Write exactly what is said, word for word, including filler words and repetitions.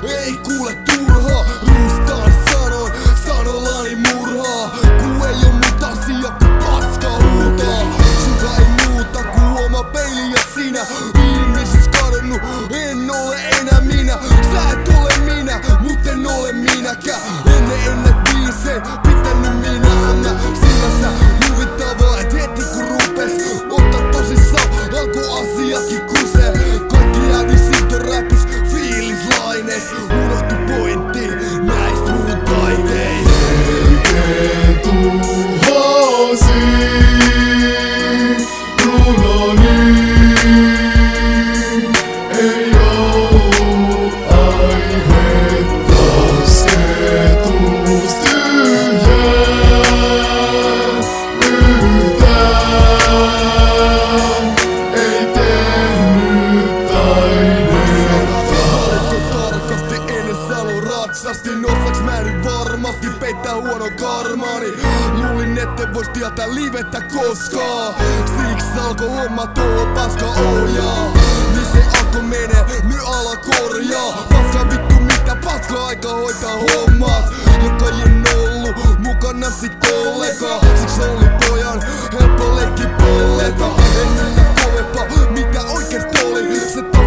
ei kuule turhaa. Ruustaan sanoin, sanollani murhaa. Ku ei oo mut asia, ku paska huutaa. Sulla ei muuta ku oma peili ja sinä. Ihmisyys kadonnut, en ole enää minä. Sä et ole minä, mut en ole minäkään. Ennen ennen biiseen pitänyt minä mä. Sillä sä huvittavaa, et heti ku rupes ottaa tosissaan, alku asiakin kusee. Kaikki jäävi siitä räpys, fiilislaineis. Unohtu pointti näist mun taiteista. Melkein tuhosi runoni. Ei oo aihetta sketus tyhjään yhtään. Ei tehnyt taidetta. Tarkasti ennen salon ratsastin. Osaks mä nyt varmasti peittää huono karmani. Luulin etten vois tietää livettä koskaan. Siks alko homma tuo paska ohjaa. Niin se alko menee, nyt ala korjaa. Paska vittu mitä paska aika hoitaa hommat. Joka en ollu mukana sit ollenkaan. Siks oli pojan helppo leikki polleta. En näytä kovempaa mitä oikeesti oli. Se